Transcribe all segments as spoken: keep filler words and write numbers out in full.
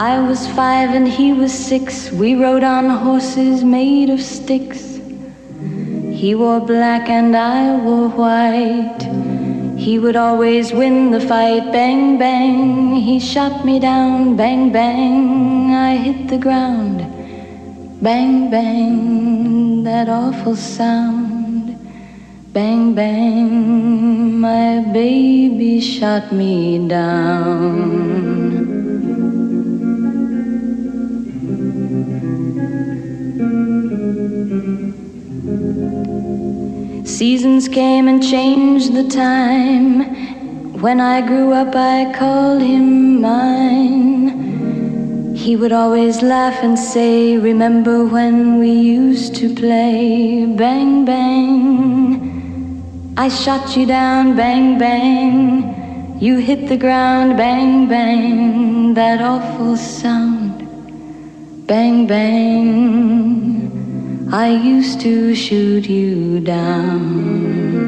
I was five and he was six. We rode on horses made of sticks. He wore black and I wore white. He would always win the fight. Bang, bang, he shot me down. Bang, bang, I hit the ground. Bang, bang, that awful sound. Bang, bang, my baby shot me down. Seasons came and changed the time. When I grew up I called him mine. He would always laugh and say, remember when we used to play? Bang, bang, I shot you down. Bang, bang, you hit the ground. Bang, bang, that awful sound. Bang, bang, I used to shoot you down.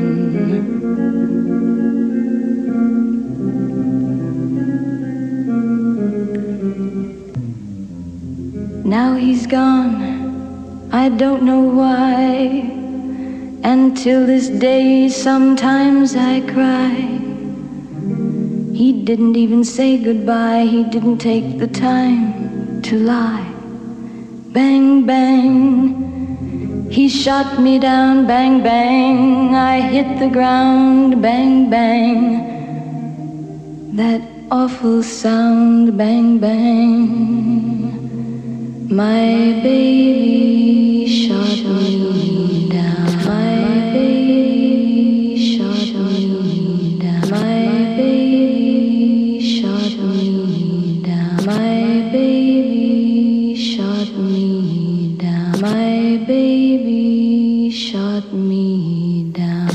Now he's gone, I don't know why. And till this day sometimes I cry. He didn't even say goodbye. He didn't take the time to lie. Bang, bang, he shot me down. Bang, bang, I hit the ground. Bang, bang, that awful sound. Bang, bang, my baby shot me down. My baby shot me down. My baby shot me down. My baby shot me down. My baby shot me down.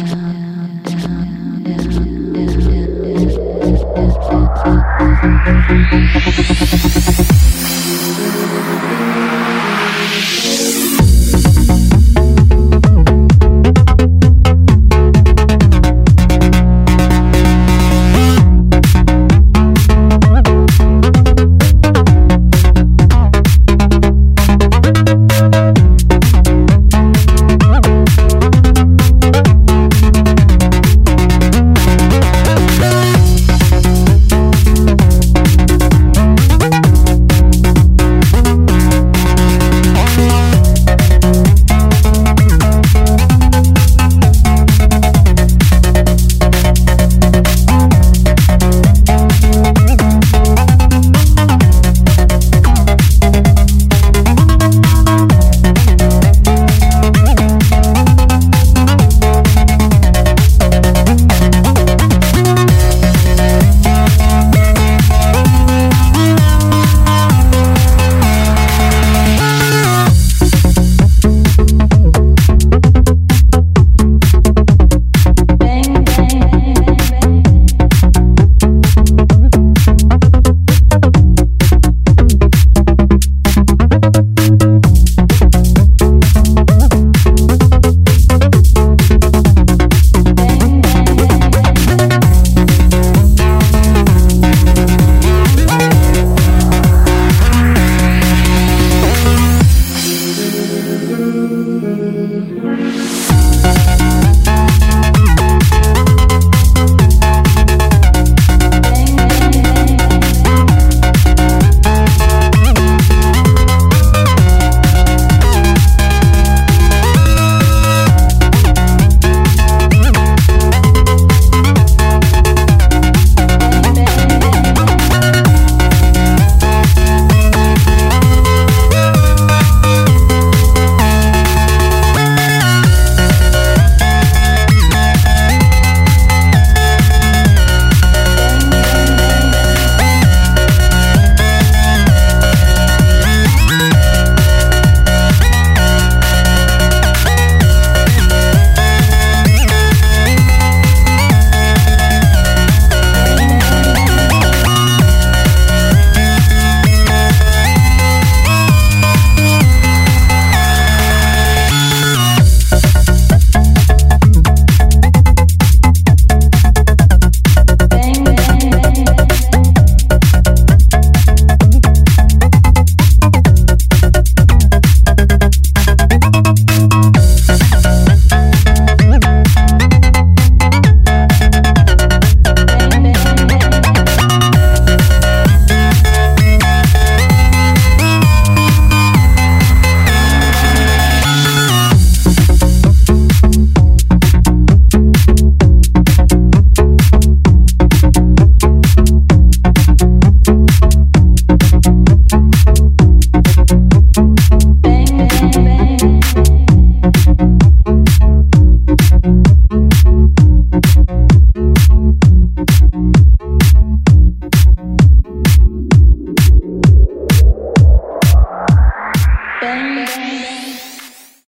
bang, bang.